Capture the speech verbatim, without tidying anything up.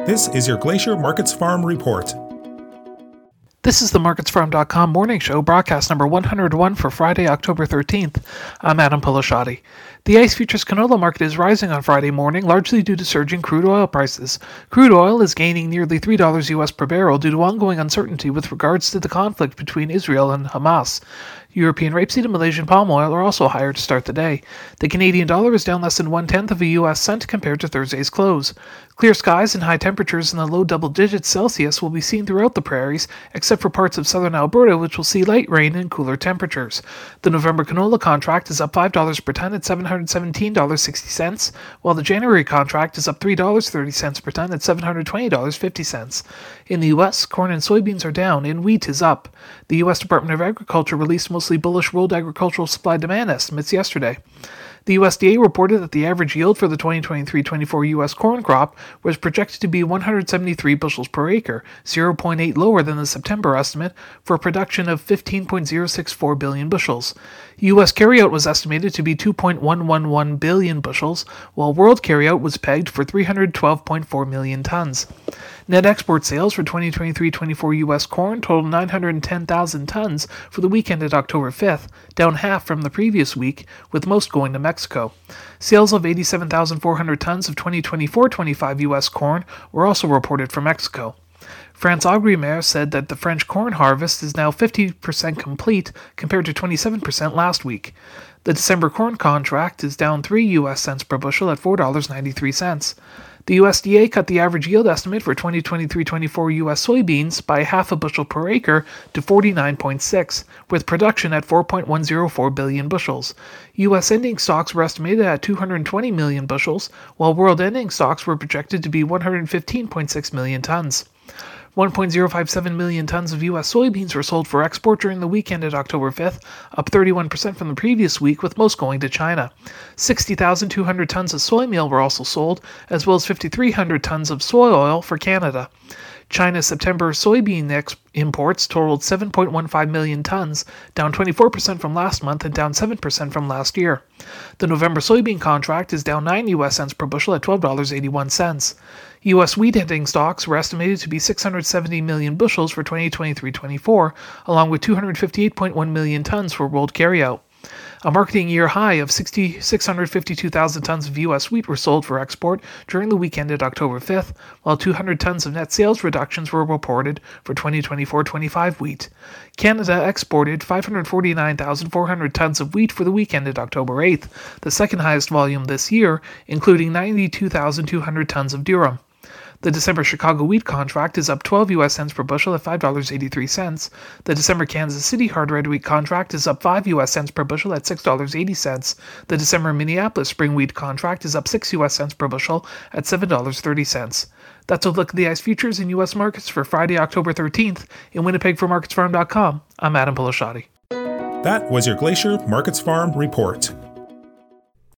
This is your Glacier Markets Farm Report. This is the markets farm dot com morning show, broadcast number one hundred one for Friday, October thirteenth. I'm Adam Pilasciatti. The ICE Futures canola market is rising on Friday morning, largely due to surging crude oil prices. Crude oil is gaining nearly three dollars U S per barrel due to ongoing uncertainty with regards to the conflict between Israel and Hamas. European rapeseed and Malaysian palm oil are also higher to start the day. The Canadian dollar is down less than one-tenth of a U S cent compared to Thursday's close. Clear skies and high temperatures in the low double digits Celsius will be seen throughout the prairies, except for parts of southern Alberta, which will see light rain and cooler temperatures. The November canola contract is up five dollars per ton at seven hundred seventeen dollars and sixty cents, while the January contract is up three dollars and thirty cents per ton at seven hundred twenty dollars and fifty cents. In the U S, corn and soybeans are down and wheat is up. The U S Department of Agriculture released mostly bullish world agricultural supply-demand estimates yesterday. The U S D A reported that the average yield for the twenty twenty-three twenty-four U S corn crop was projected to be one hundred seventy-three bushels per acre, zero point eight lower than the September estimate, for a production of fifteen point zero six four billion bushels. U S carryout was estimated to be two point one one one billion bushels, while world carryout was pegged for three hundred twelve point four million tons. Net export sales for twenty twenty-three twenty-four U S corn totaled nine hundred ten thousand tons for the week ended October fifth, down half from the previous week, with most going to Mexico. Sales of eighty-seven thousand four hundred tons of twenty twenty-four twenty-five U S corn were also reported from Mexico. France Agrimaire said that the French corn harvest is now fifty percent complete compared to twenty-seven percent last week. The December corn contract is down three U S cents per bushel at four dollars and ninety-three cents. The U S D A cut the average yield estimate for twenty twenty-three twenty-four U S soybeans by half a bushel per acre to forty-nine point six, with production at four point one zero four billion bushels. U S ending stocks were estimated at two hundred twenty million bushels, while world ending stocks were projected to be one hundred fifteen point six million tons. one point zero five seven million tons of U S soybeans were sold for export during the week ended October fifth, up thirty-one percent from the previous week, with most going to China. sixty thousand two hundred tons of soy meal were also sold, as well as five thousand three hundred tons of soy oil for Canada. China's September soybean ex- imports totaled seven point one five million tons, down twenty-four percent from last month and down seven percent from last year. The November soybean contract is down nine U S cents per bushel at twelve dollars and eighty-one cents. U S wheat ending stocks were estimated to be six hundred seventy million bushels for twenty twenty-three twenty-four, along with two hundred fifty-eight point one million tons for world carryout. A marketing year high of six hundred fifty-two thousand tons of U S wheat were sold for export during the week ended October fifth, while two hundred tons of net sales reductions were reported for twenty twenty-four twenty-five wheat. Canada exported five hundred forty-nine thousand four hundred tons of wheat for the week ended October eighth, the second highest volume this year, including ninety-two thousand two hundred tons of durum. The December Chicago wheat contract is up twelve U S cents per bushel at five dollars and eighty-three cents. The December Kansas City hard red wheat contract is up five U S cents per bushel at six dollars and eighty cents. The December Minneapolis spring wheat contract is up six U S cents per bushel at seven dollars and thirty cents. That's a look at the ICE futures in U S markets for Friday, October thirteenth. In Winnipeg for markets farm dot com, I'm Adam Pilasciatti. That was your Glacier Markets Farm Report.